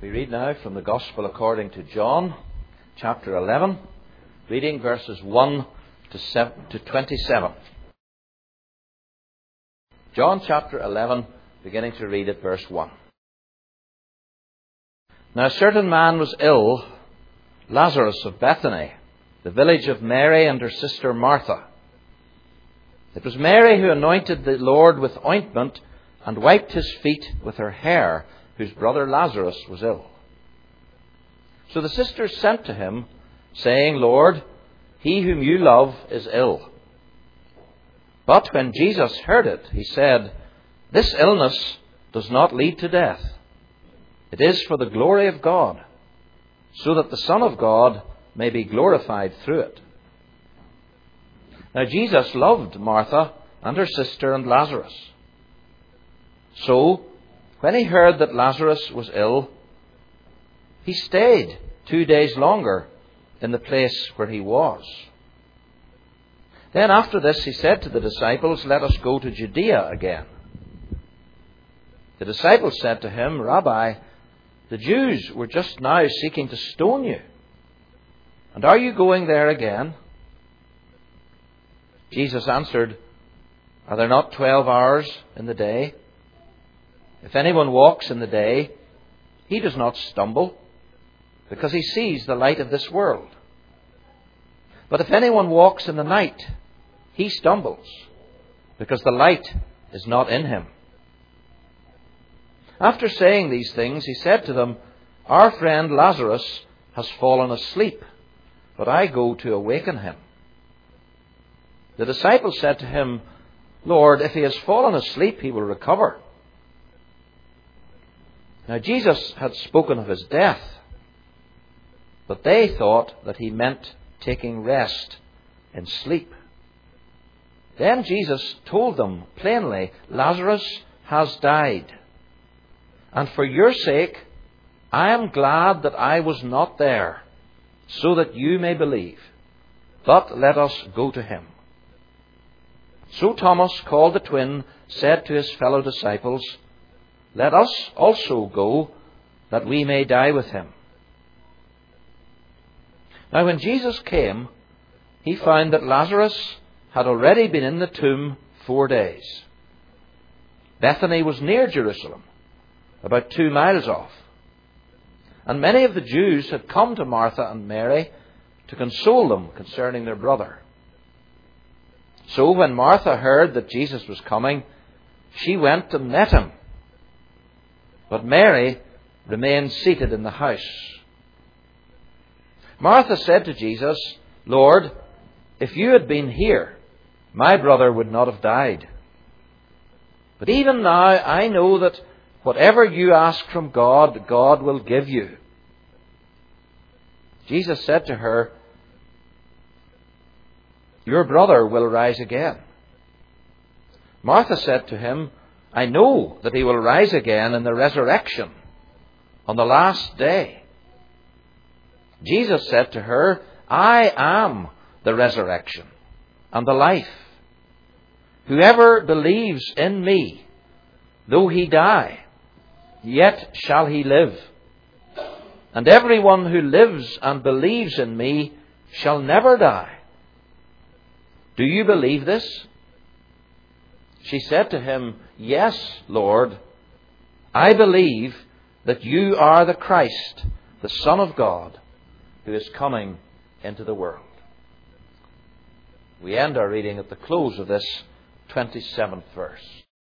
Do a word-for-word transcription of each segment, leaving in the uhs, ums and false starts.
We read now from the Gospel according to John, chapter eleven, reading verses one to twenty-seven. John chapter eleven, beginning to read at verse one. Now a certain man was ill, Lazarus of Bethany, the village of Mary and her sister Martha. It was Mary who anointed the Lord with ointment and wiped his feet with her hair, whose brother Lazarus was ill. So the sisters sent to him, saying, Lord, he whom you love is ill. But when Jesus heard it, he said, This illness does not lead to death. It is for the glory of God, so that the Son of God may be glorified through it. Now Jesus loved Martha and her sister and Lazarus. So, when he heard that Lazarus was ill, he stayed two days longer in the place where he was. Then after this he said to the disciples, Let us go to Judea again. The disciples said to him, Rabbi, the Jews were just now seeking to stone you, and are you going there again? Jesus answered, Are there not twelve hours in the day? If anyone walks in the day, he does not stumble, because he sees the light of this world. But if anyone walks in the night, he stumbles, because the light is not in him. After saying these things, he said to them, Our friend Lazarus has fallen asleep, but I go to awaken him. The disciples said to him, Lord, if he has fallen asleep, he will recover. Now Jesus had spoken of his death, but they thought that he meant taking rest in sleep. Then Jesus told them plainly, Lazarus has died, and for your sake I am glad that I was not there, so that you may believe. But let us go to him. So Thomas, called the twin, said to his fellow disciples, Let us also go, that we may die with him. Now when Jesus came, he found that Lazarus had already been in the tomb four days. Bethany was near Jerusalem, about two miles off. And many of the Jews had come to Martha and Mary to console them concerning their brother. So when Martha heard that Jesus was coming, she went and met him. But Mary remained seated in the house. Martha said to Jesus, Lord, if you had been here, my brother would not have died. But even now I know that whatever you ask from God, God will give you. Jesus said to her, Your brother will rise again. Martha said to him, I know that he will rise again in the resurrection on the last day. Jesus said to her, I am the resurrection and the life. Whoever believes in me, though he die, yet shall he live. And everyone who lives and believes in me shall never die. Do you believe this? She said to him, Yes, Lord. I believe that you are the Christ, the Son of God, who is coming into the world. We end our reading at the close of this twenty-seventh verse.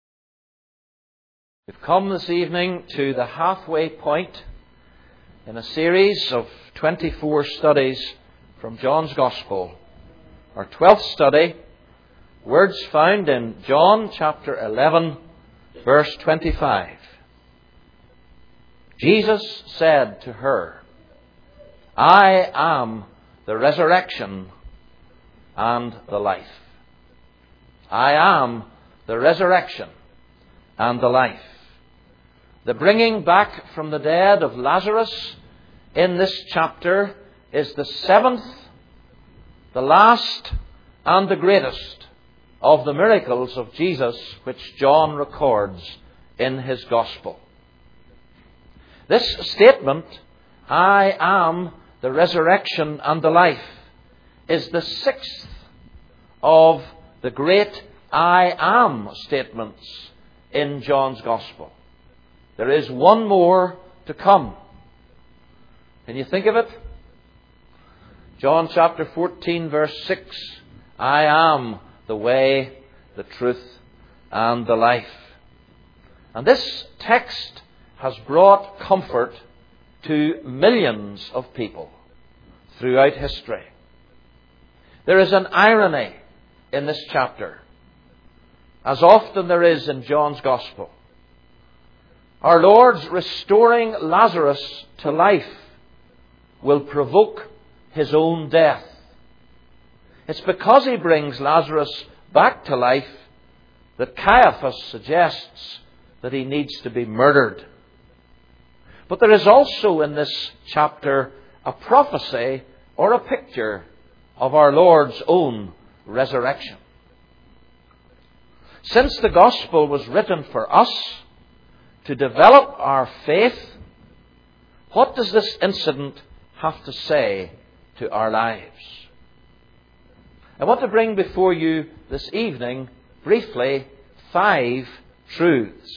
We've come this evening to the halfway point in a series of twenty-four studies from John's Gospel. Our twelfth study, words found in John chapter eleven, verse twenty-five. Jesus said to her, I am the resurrection and the life. I am the resurrection and the life. The bringing back from the dead of Lazarus in this chapter is the seventh, the last and the greatest of the miracles of Jesus which John records in his Gospel. This statement, I am the resurrection and the life, is the sixth of the great I am statements in John's Gospel. There is one more to come. Can you think of it? John chapter fourteen, verse six. I am the way, the truth, and the life. And this text has brought comfort to millions of people throughout history. There is an irony in this chapter, as often there is in John's Gospel. Our Lord's restoring Lazarus to life will provoke his own death. It's because he brings Lazarus back to life that Caiaphas suggests that he needs to be murdered. But there is also in this chapter a prophecy or a picture of our Lord's own resurrection. Since the Gospel was written for us to develop our faith, what does this incident have to say to our lives? I want to bring before you this evening, briefly, five truths.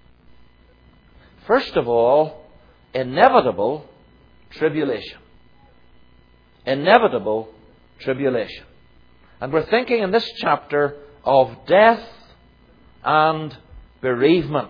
First of all, inevitable tribulation. Inevitable tribulation. And we're thinking in this chapter of death and bereavement.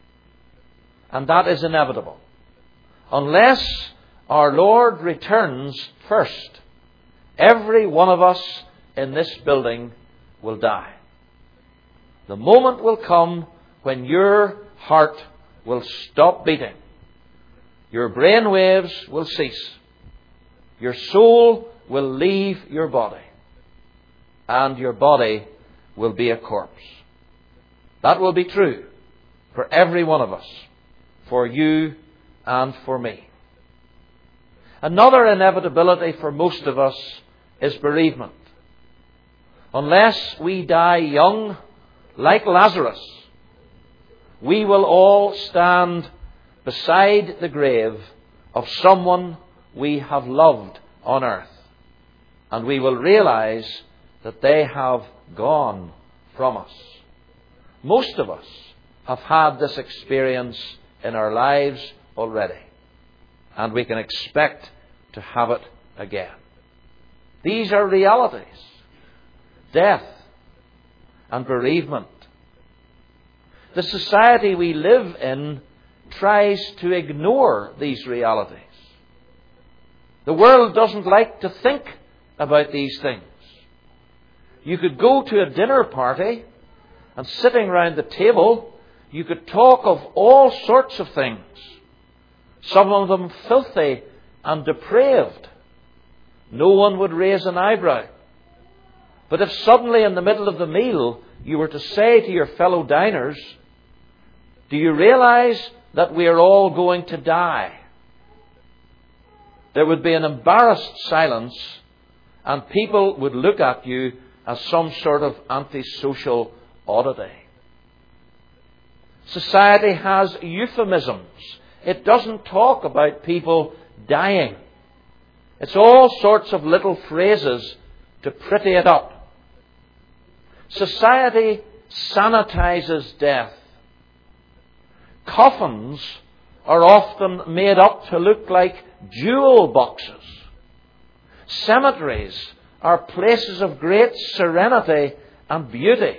And that is inevitable. Unless our Lord returns first, every one of us in this building will die. The moment will come when your heart will stop beating. Your brain waves will cease. Your soul will leave your body. And your body will be a corpse. That will be true for every one of us, for you and for me. Another inevitability for most of us is bereavement. Unless we die young, like Lazarus, we will all stand beside the grave of someone we have loved on earth. And we will realize that they have gone from us. Most of us have had this experience in our lives already. And we can expect to have it again. These are realities. Death and bereavement. The society we live in tries to ignore these realities. The world doesn't like to think about these things. You could go to a dinner party and sitting round the table, you could talk of all sorts of things. Some of them filthy and depraved. No one would raise an eyebrow. But if suddenly in the middle of the meal you were to say to your fellow diners, do you realize that we are all going to die? There would be an embarrassed silence and people would look at you as some sort of antisocial oddity. Society has euphemisms. It doesn't talk about people dying. It's all sorts of little phrases to pretty it up. Society sanitizes death. Coffins are often made up to look like jewel boxes. Cemeteries are places of great serenity and beauty.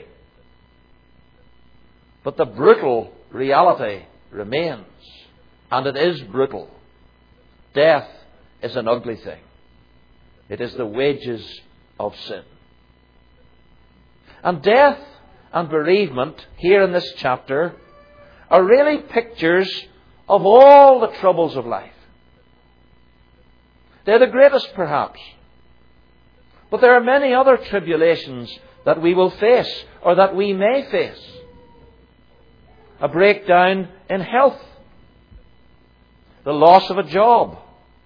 But the brutal reality remains. And it is brutal. Death is an ugly thing. It is the wages of sin. And death and bereavement, here in this chapter, are really pictures of all the troubles of life. They're the greatest, perhaps. But there are many other tribulations that we will face, or that we may face. A breakdown in health. The loss of a job.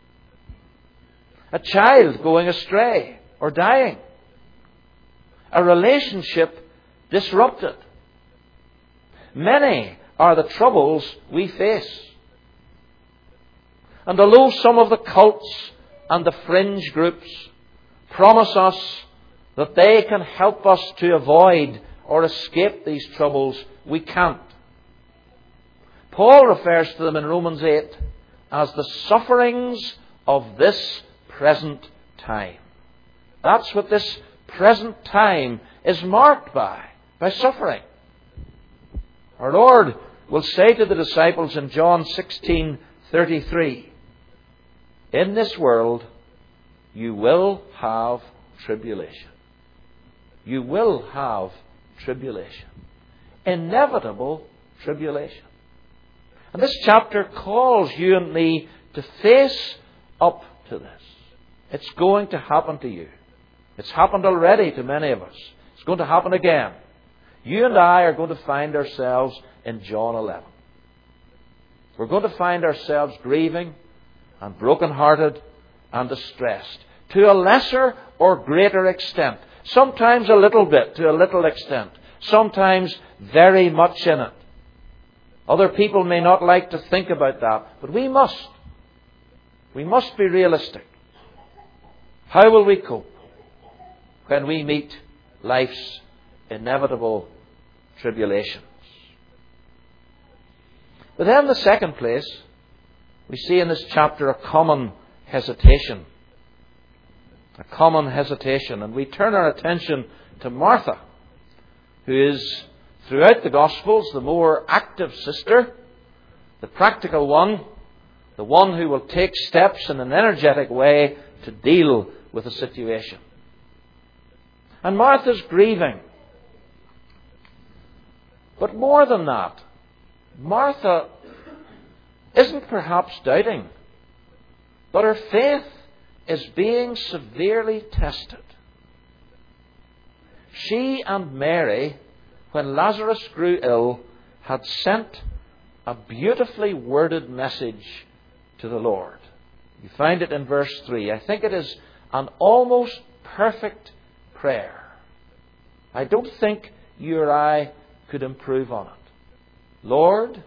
A child going astray or dying. A relationship disrupted. Many are the troubles we face. And although some of the cults and the fringe groups promise us that they can help us to avoid or escape these troubles, we can't. Paul refers to them in Romans eight as the sufferings of this present time. That's what this present time is marked by, by suffering. Our Lord will say to the disciples in John sixteen thirty-three, in this world you will have tribulation. You will have tribulation. Inevitable tribulation. And this chapter calls you and me to face up to this. It's going to happen to you. It's happened already to many of us. It's going to happen again. You and I are going to find ourselves in John eleven. We're going to find ourselves grieving and brokenhearted and distressed to a lesser or greater extent. Sometimes a little bit, to a little extent. Sometimes very much in it. Other people may not like to think about that, but we must. We must be realistic. How will we cope when we meet life's inevitable tribulations? But then in the second place, we see in this chapter a common hesitation. A common hesitation. And we turn our attention to Martha, who is, throughout the Gospels, the more active sister, the practical one, the one who will take steps in an energetic way to deal with the situation. And Martha's grieving. But more than that, Martha isn't perhaps doubting, but her faith is being severely tested. She and Mary, when Lazarus grew ill, had sent a beautifully worded message to the Lord. You find it in verse three. I think it is an almost perfect prayer. I don't think you or I could improve on it. Lord,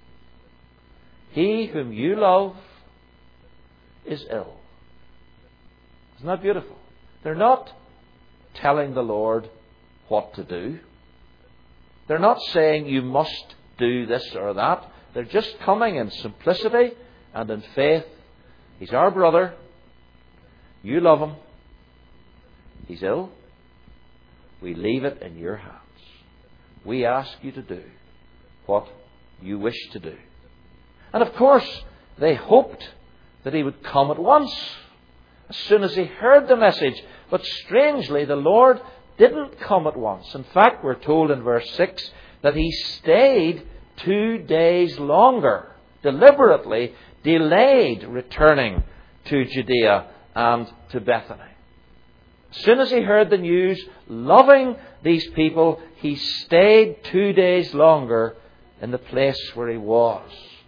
he whom you love is ill. Isn't that beautiful? They're not telling the Lord what to do. They're not saying you must do this or that. They're just coming in simplicity and in faith. He's our brother. You love him. He's ill. We leave it in your hands. We ask you to do what you wish to do. And of course, they hoped that he would come at once, as soon as he heard the message. But strangely, the Lord didn't come at once. In fact, we're told in verse six that he stayed two days longer, deliberately delayed returning to Judea and to Bethany. As soon as he heard the news, loving these people, he stayed two days longer in the place where he was.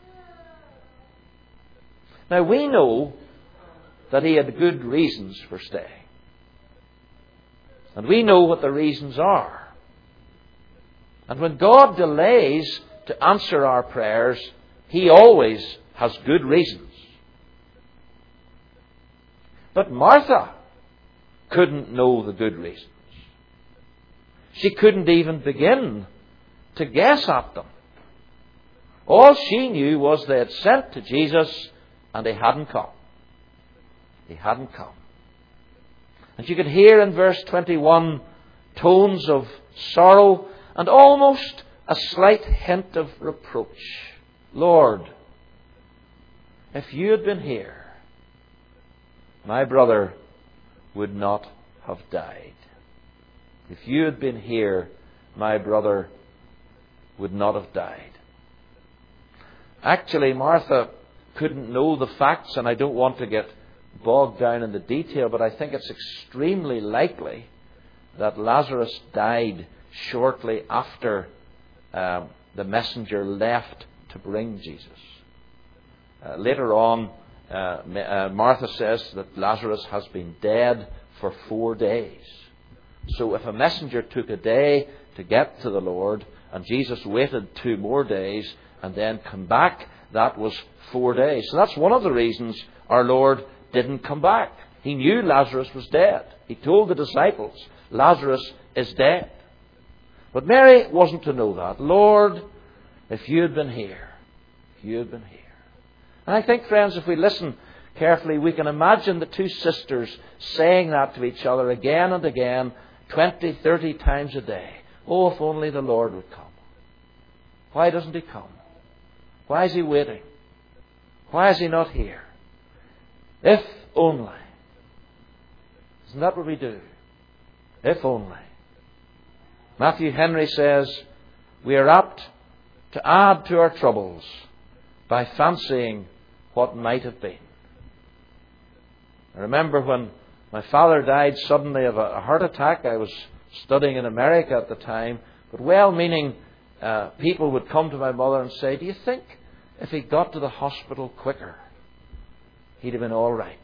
Now we know that he had good reasons for staying. And we know what the reasons are. And when God delays to answer our prayers, he always has good reasons. But Martha couldn't know the good reasons. She couldn't even begin to guess at them. All she knew was they had sent to Jesus and he hadn't come. He hadn't come. And you can hear in verse twenty-one tones of sorrow and almost a slight hint of reproach. Lord, if you had been here, my brother would not have died. If you had been here, my brother would not have died. Actually, Martha couldn't know the facts, and I don't want to get bogged down in the detail, but I think it's extremely likely that Lazarus died shortly after um, the messenger left to bring Jesus. Uh, later on, uh, uh, Martha says that Lazarus has been dead for four days. So if a messenger took a day to get to the Lord, and Jesus waited two more days and then come back, that was four days. So that's one of the reasons our Lord didn't come back. He knew Lazarus was dead. He told the disciples, Lazarus is dead. But Mary wasn't to know that. Lord, if you had been here, if you had been here. And I think, friends, if we listen carefully, we can imagine the two sisters saying that to each other again and again, twenty, thirty times a day. Oh, if only the Lord would come. Why doesn't He come? Why is He waiting? Why is He not here? If only. Isn't that what we do? If only. Matthew Henry says, we are apt to add to our troubles by fancying what might have been. I remember when my father died suddenly of a heart attack. I was studying in America at the time, but well-meaning uh, people would come to my mother and say, do you think if he got to the hospital quicker, he'd have been all right?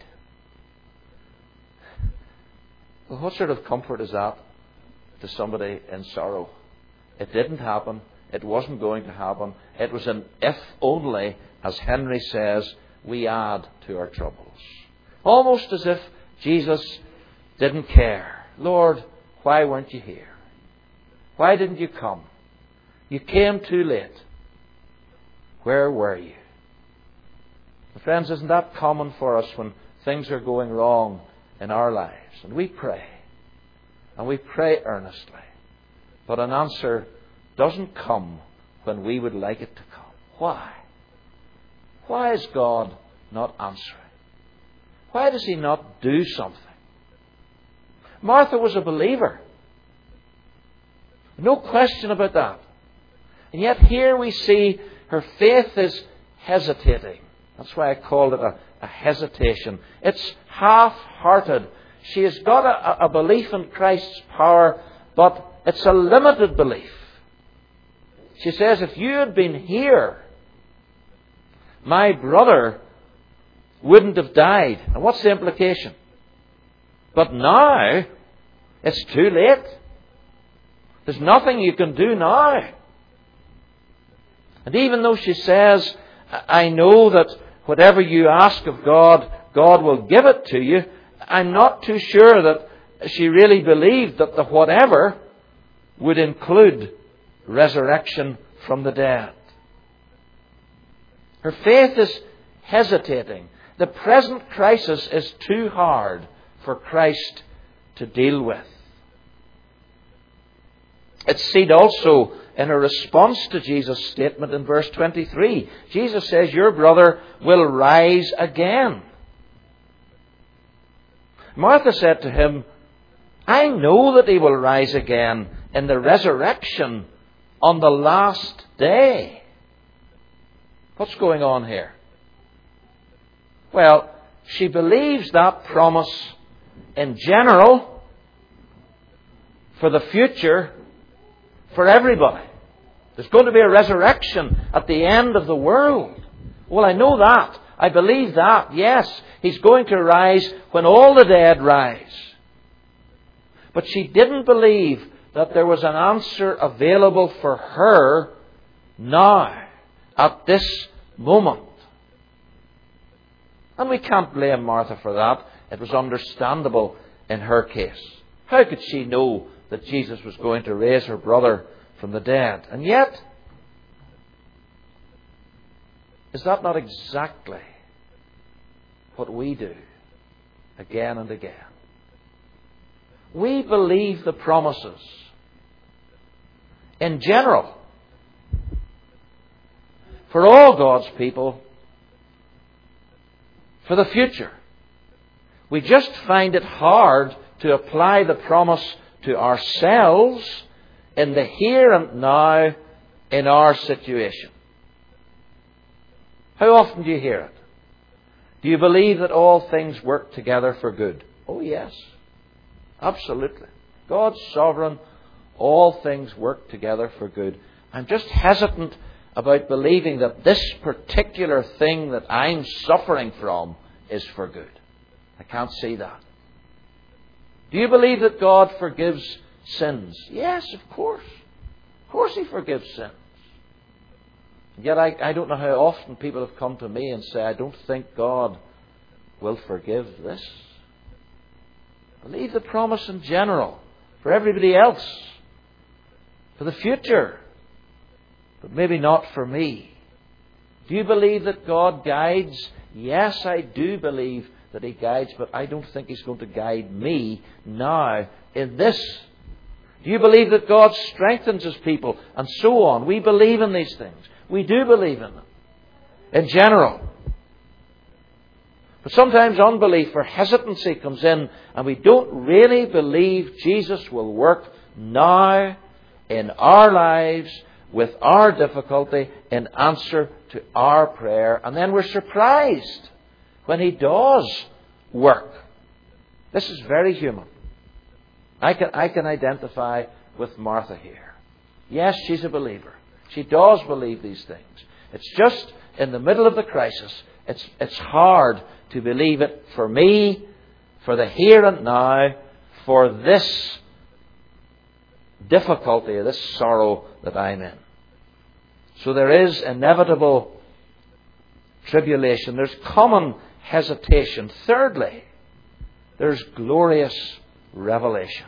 Well, what sort of comfort is that to somebody in sorrow? It didn't happen. It wasn't going to happen. It was an if only, as Henry says, we add to our troubles. Almost as if Jesus didn't care. Lord, why weren't you here? Why didn't you come? You came too late. Where were you? Friends, isn't that common for us when things are going wrong in our lives? And we pray. And we pray earnestly. But an answer doesn't come when we would like it to come. Why? Why is God not answering? Why does He not do something? Martha was a believer. No question about that. And yet here we see her faith is hesitating. That's why I called it a, a hesitation. It's half-hearted. She has got a, a belief in Christ's power, but it's a limited belief. She says, if you had been here, my brother wouldn't have died. And what's the implication? But now, it's too late. There's nothing you can do now. And even though she says, I know that whatever you ask of God, God will give it to you, I'm not too sure that she really believed that the whatever would include resurrection from the dead. Her faith is hesitating. The present crisis is too hard for Christ to deal with. It's seen also in a response to Jesus' statement in verse twenty-three. Jesus says, your brother will rise again. Martha said to him, I know that he will rise again in the resurrection on the last day. What's going on here? Well, she believes that promise in general, for the future, for everybody. There's going to be a resurrection at the end of the world. Well, I know that. I believe that. Yes, He's going to rise when all the dead rise. But she didn't believe that there was an answer available for her now, at this moment. And we can't blame Martha for that. It was understandable in her case. How could she know that Jesus was going to raise her brother from the dead? And yet, is that not exactly what we do again and again? We believe the promises in general for all God's people for the future. We just find it hard to apply the promise to ourselves in the here and now in our situation. How often do you hear it? Do you believe that all things work together for good? Oh yes, absolutely. God's sovereign. All things work together for good. I'm just hesitant about believing that this particular thing that I'm suffering from is for good. I can't see that. Do you believe that God forgives sins? Yes, of course. Of course He forgives sins. Yet I, I don't know how often people have come to me and say, I don't think God will forgive this. Believe the promise in general, for everybody else, for the future, but maybe not for me. Do you believe that God guides? Yes, I do believe that He guides, but I don't think He's going to guide me now in this. Do you believe that God strengthens His people? And so on. We believe in these things. We do believe in them. In general. But sometimes unbelief or hesitancy comes in and we don't really believe Jesus will work now in our lives with our difficulty in answer to our prayer. And then we're surprised when He does work. This is very human. I can, I can identify with Martha here. Yes, she's a believer. She does believe these things. It's just in the middle of the crisis, it's, it's hard to believe it for me, for the here and now, for this difficulty, this sorrow that I'm in. So there is inevitable tribulation. There's common hesitation. Thirdly, there's glorious revelation.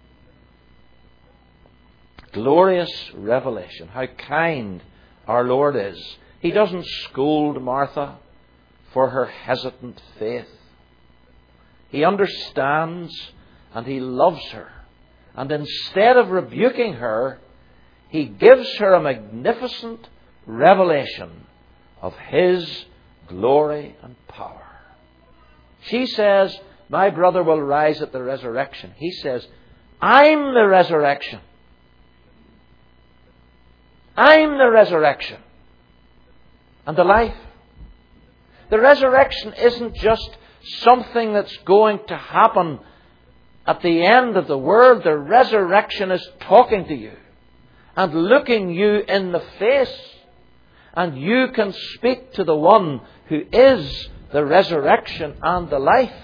Glorious revelation. How kind our Lord is. He doesn't scold Martha for her hesitant faith. He understands and He loves her. And instead of rebuking her, He gives her a magnificent revelation of His glory and power. She says, my brother will rise at the resurrection. He says, I'm the resurrection. I'm the resurrection and the life. The resurrection isn't just something that's going to happen at the end of the world. The resurrection is talking to you and looking you in the face. And you can speak to the one who is the resurrection and the life.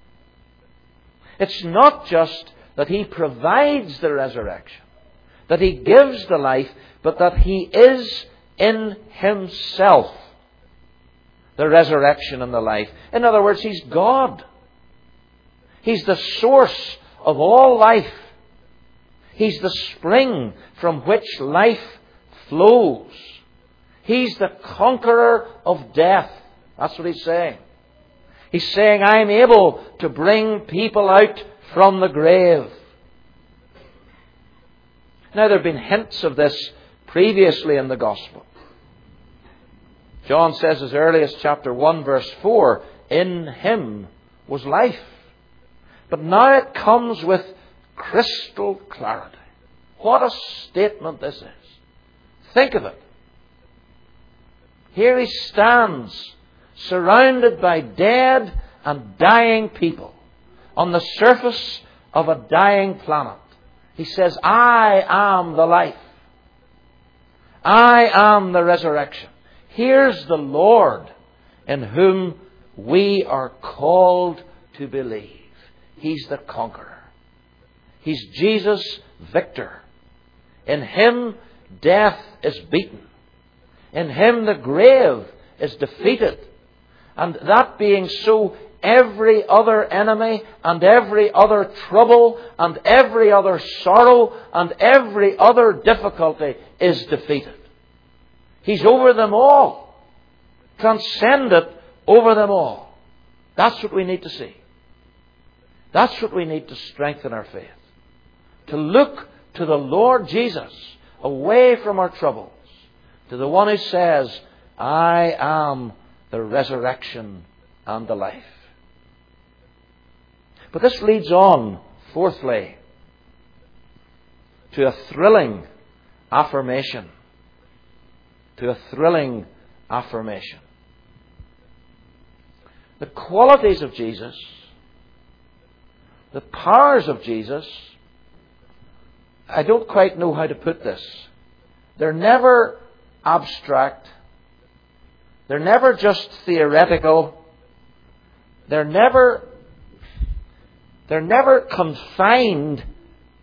It's not just that He provides the resurrection, that He gives the life, but that He is in Himself the resurrection and the life. In other words, He's God. He's the source of all life. He's the spring from which life flows. He's the conqueror of death. That's what He's saying. He's saying, I'm able to bring people out from the grave. Now, there have been hints of this previously in the Gospel. John says as early as chapter one, verse four, in Him was life. But now it comes with crystal clarity. What a statement this is. Think of it. Here He stands, surrounded by dead and dying people, on the surface of a dying planet. He says, I am the life. I am the resurrection. Here's the Lord in whom we are called to believe. He's the conqueror. He's Jesus, victor. In Him, death is beaten. In Him, the grave is defeated. And that being so, every other enemy and every other trouble and every other sorrow and every other difficulty is defeated. He's over them all. Transcendent over them all. That's what we need to see. That's what we need to strengthen our faith. To look to the Lord Jesus away from our troubles. To the one who says, I am the resurrection and the life. But this leads on, fourthly, to a thrilling affirmation. To a thrilling affirmation. The qualities of Jesus, the powers of Jesus, I don't quite know how to put this. They're never abstract. They're never just theoretical. They're never, they're never confined,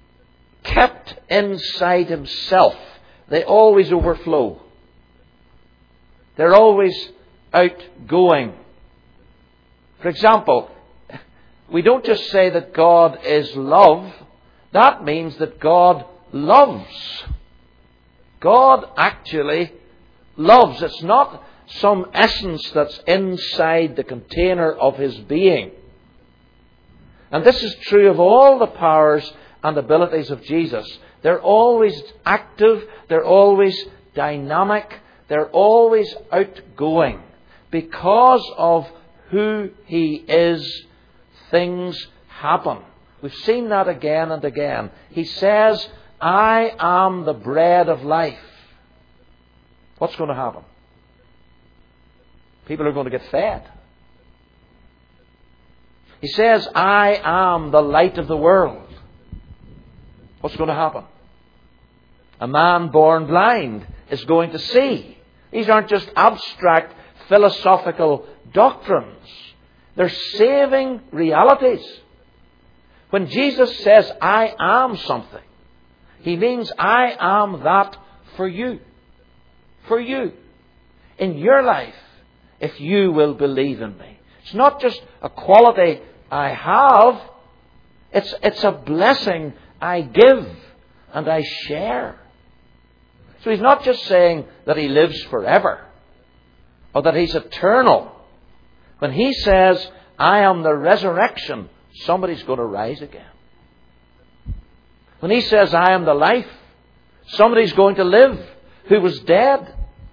kept inside Himself. They always overflow. They're always outgoing. For example, we don't just say that God is love. That means that God loves. God actually loves. It's not some essence that's inside the container of His being. And this is true of all the powers and abilities of Jesus. They're always active. They're always dynamic. They're always outgoing. Because of who He is, things happen. We've seen that again and again. He says, I am the bread of life. What's going to happen? People are going to get fed. He says, I am the light of the world. What's going to happen? A man born blind is going to see. These aren't just abstract philosophical doctrines. They're saving realities. When Jesus says, I am something, He means I am that for you. For you. In your life, if you will believe in me. It's not just a quality I have. It's, it's a blessing I give and I share. So He's not just saying that He lives forever or that He's eternal. When He says, I am the resurrection, somebody's going to rise again. When He says, I am the life, somebody's going to live who was dead.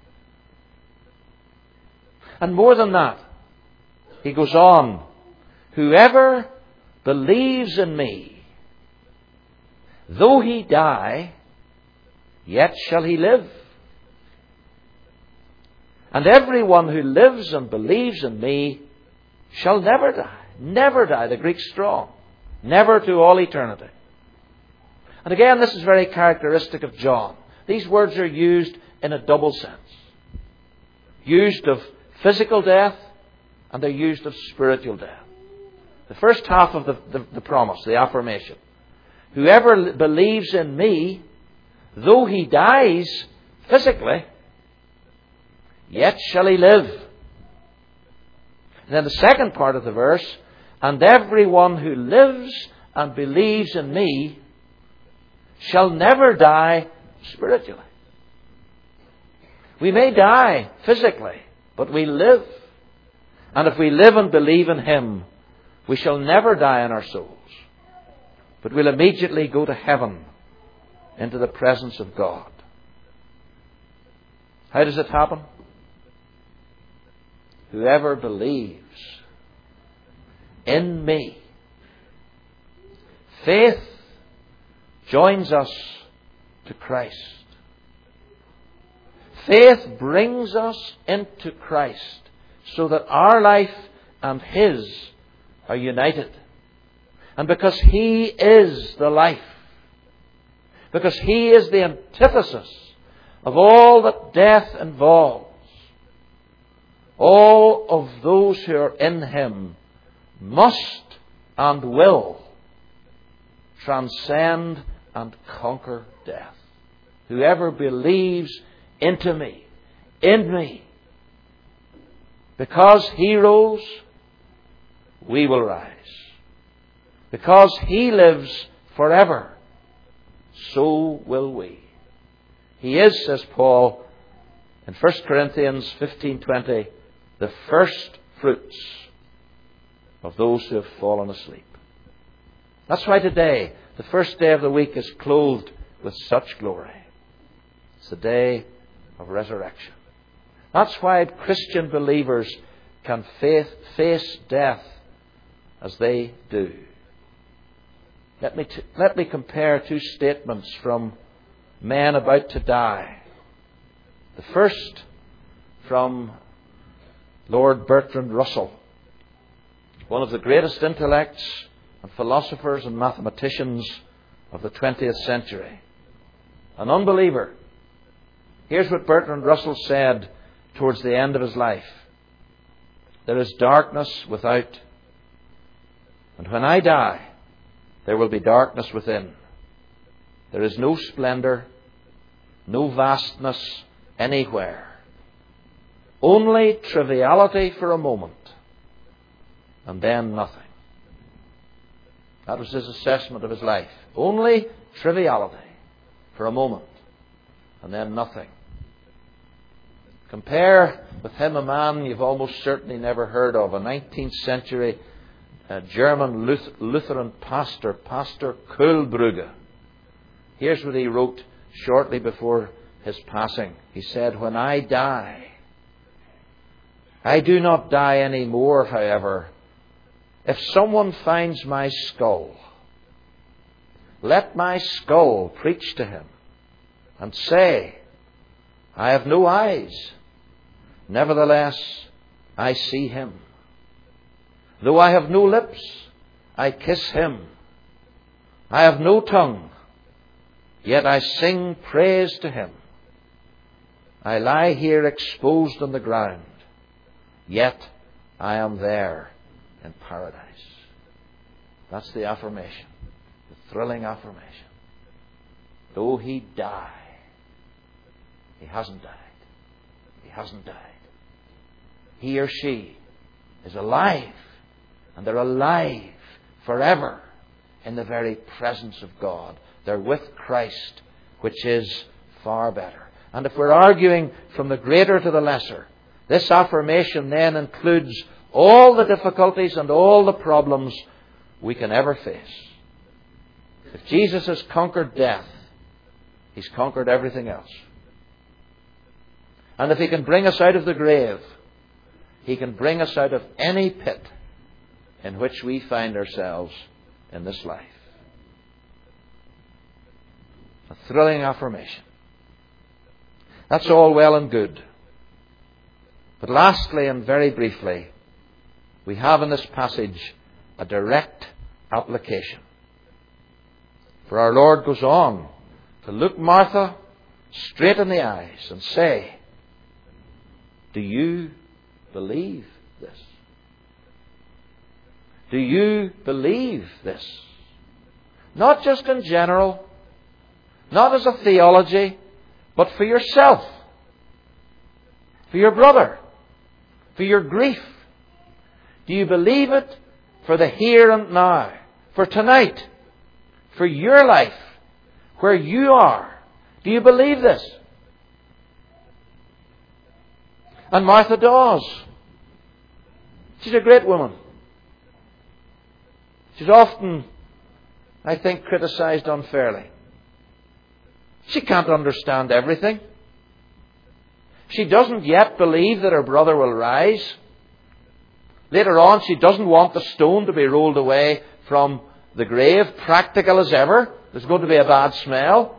And more than that, He goes on, whoever believes in me, though he die, yet shall he live. And everyone who lives and believes in me shall never die. Never die. The Greek's strong. Never to all eternity. And again, this is very characteristic of John. These words are used in a double sense. Used of physical death, and they're used of spiritual death. The first half of the, the, the promise, the affirmation. Whoever believes in me, though he dies physically, yet shall he live. And then the second part of the verse, and everyone who lives and believes in me shall never die spiritually. We may die physically, but we live. And if we live and believe in Him, we shall never die in our souls, but we'll immediately go to heaven, into the presence of God. How does it happen? Whoever believes in me. Faith joins us to Christ. Faith brings us into Christ so that our life and His are united. And because He is the life, because He is the antithesis of all that death involves, all of those who are in Him must and will transcend and conquer death. Whoever believes into me, in me, because He rose, we will rise. Because He lives forever, so will we. He is, says Paul in First Corinthians fifteen twenty, the first fruits of those who have fallen asleep. That's why today, the first day of the week, is clothed with such glory. It's the day of resurrection. That's why Christian believers can faith, face death as they do. Let me, t- let me compare two statements from men about to die. The first from Lord Bertrand Russell, one of the greatest intellects and philosophers and mathematicians of the twentieth century. An unbeliever. Here's what Bertrand Russell said towards the end of his life. There is darkness without, and when I die, there will be darkness within. There is no splendor, no vastness anywhere. Only triviality for a moment, and then nothing. That was his assessment of his life. Only triviality for a moment, and then nothing. Compare with him a man you've almost certainly never heard of, a nineteenth century uh, German Luth- Lutheran pastor, Pastor Kohlbrugge. Here's what he wrote shortly before his passing. He said, "When I die, I do not die any more, however. If someone finds my skull, let my skull preach to him and say, I have no eyes. Nevertheless, I see him. Though I have no lips, I kiss him. I have no tongue, yet I sing praise to him. I lie here exposed on the ground, yet I am there in paradise." That's the affirmation, the thrilling affirmation. Though he die, he hasn't died. He hasn't died. He or she is alive, and they're alive forever in the very presence of God. They're with Christ, which is far better. And if we're arguing from the greater to the lesser, this affirmation then includes all the difficulties and all the problems we can ever face. If Jesus has conquered death, He's conquered everything else. And if He can bring us out of the grave, He can bring us out of any pit in which we find ourselves in this life. A thrilling affirmation. That's all well and good. But lastly and very briefly, we have in this passage a direct application. For our Lord goes on to look Martha straight in the eyes and say, "Do you believe this? Do you believe this?" Not just in general, not as a theology, but for yourself, for your brother, for your grief. Do you believe it for the here and now, for tonight, for your life, where you are? Do you believe this? And Martha does. She's a great woman. She's often, I think, criticized unfairly. She can't understand everything. She doesn't yet believe that her brother will rise. Later on, she doesn't want the stone to be rolled away from the grave, practical as ever. There's going to be a bad smell.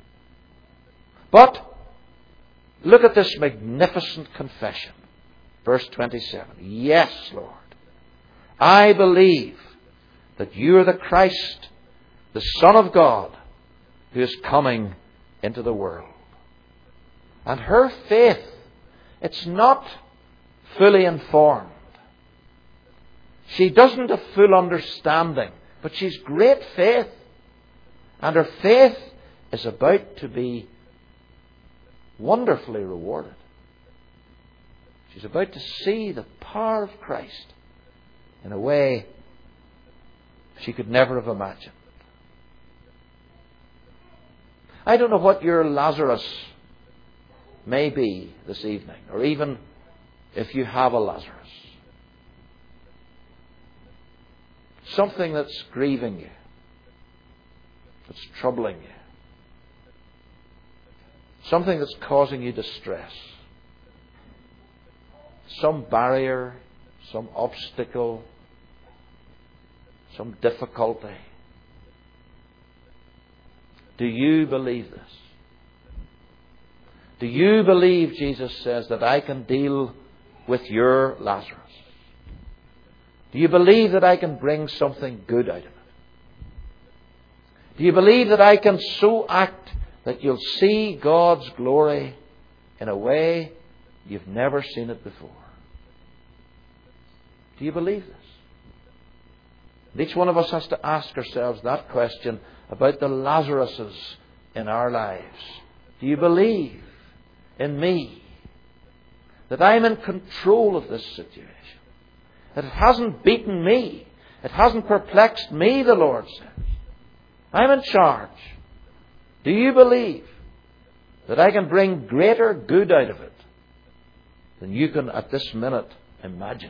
But look at this magnificent confession. Verse twenty-seven. "Yes, Lord, I believe that you are the Christ, the Son of God, who is coming into the world." And her faith, it's not fully informed. She doesn't have full understanding, but she's great faith. And her faith is about to be wonderfully rewarded. She's about to see the power of Christ in a way she could never have imagined. I don't know what your Lazarus may be this evening, or even if you have a Lazarus. Something that's grieving you, that's troubling you. Something that's causing you distress. Some barrier, some obstacle, some difficulty. Do you believe this? Do you believe, Jesus says, that I can deal with your Lazarus? Do you believe that I can bring something good out of it? Do you believe that I can so act that you'll see God's glory in a way you've never seen it before? Do you believe this? And each one of us has to ask ourselves that question about the Lazaruses in our lives. Do you believe in me that I'm in control of this situation. That it hasn't beaten me. It hasn't perplexed me, the Lord says. I'm in charge. Do you believe that I can bring greater good out of it than you can at this minute imagine?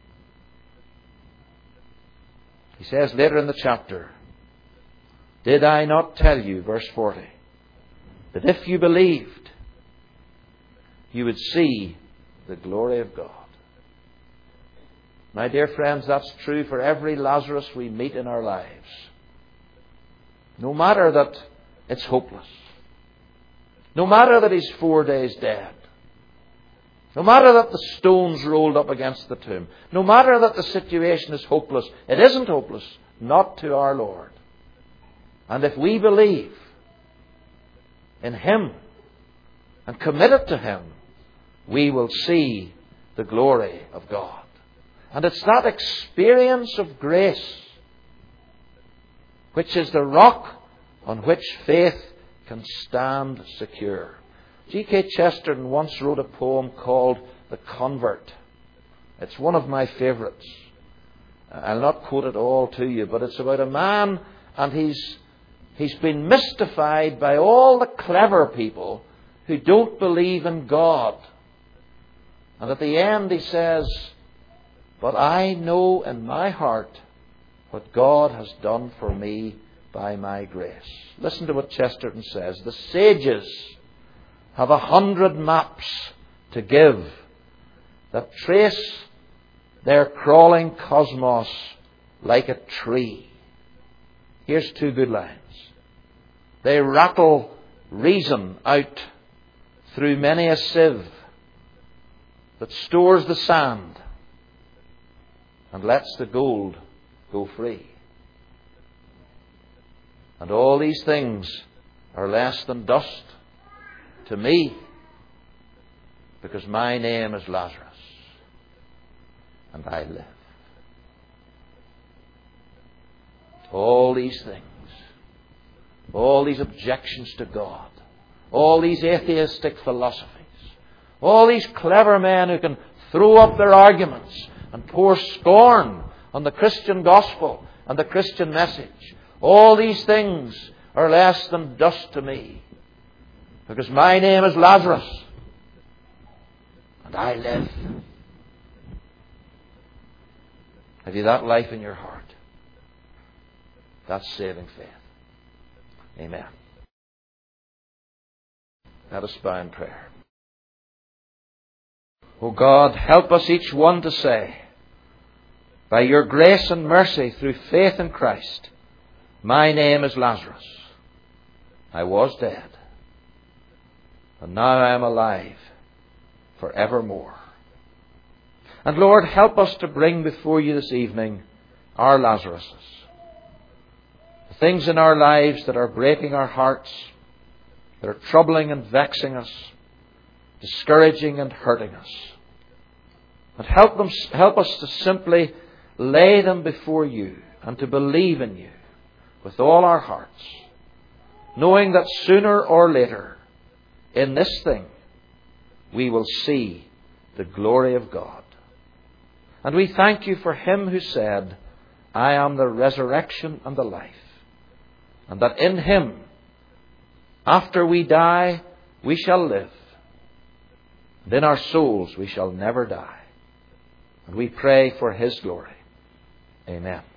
He says later in the chapter, did I not tell you, verse forty, that if you believed, you would see the glory of God? My dear friends, that's true for every Lazarus we meet in our lives. No matter that it's hopeless. No matter that he's four days dead. No matter that the stone's rolled up against the tomb. No matter that the situation is hopeless. It isn't hopeless. Not to our Lord. And if we believe in Him and commit it to Him, we will see the glory of God. And it's that experience of grace which is the rock on which faith can stand secure. G K Chesterton once wrote a poem called The Convert. It's one of my favourites. I'll not quote it all to you, but it's about a man and he's, he's been mystified by all the clever people who don't believe in God. And at the end he says, but I know in my heart what God has done for me by my grace. Listen to what Chesterton says. The sages have a hundred maps to give that trace their crawling cosmos like a tree. Here's two good lines. They rattle reason out through many a sieve that stores the sand and lets the gold go free. And all these things are less than dust to me, because my name is Lazarus, and I live. All these things, all these objections to God, all these atheistic philosophies, all these clever men who can throw up their arguments and pour scorn on the Christian gospel and the Christian message. All these things are less than dust to me, because my name is Lazarus and I live. Have you that life in your heart? That's saving faith. Amen. Let us bow in prayer. O God, help us each one to say, by your grace and mercy through faith in Christ, my name is Lazarus. I was dead, and now I am alive forevermore. And Lord, help us to bring before you this evening our Lazaruses. The things in our lives that are breaking our hearts, that are troubling and vexing us, discouraging and hurting us. And help them, help us to simply lay them before you and to believe in you with all our hearts, knowing that sooner or later in this thing we will see the glory of God. And we thank you for him who said, I am the resurrection and the life, and that in him, after we die, we shall live, and in our souls we shall never die. And we pray for his glory. Amen.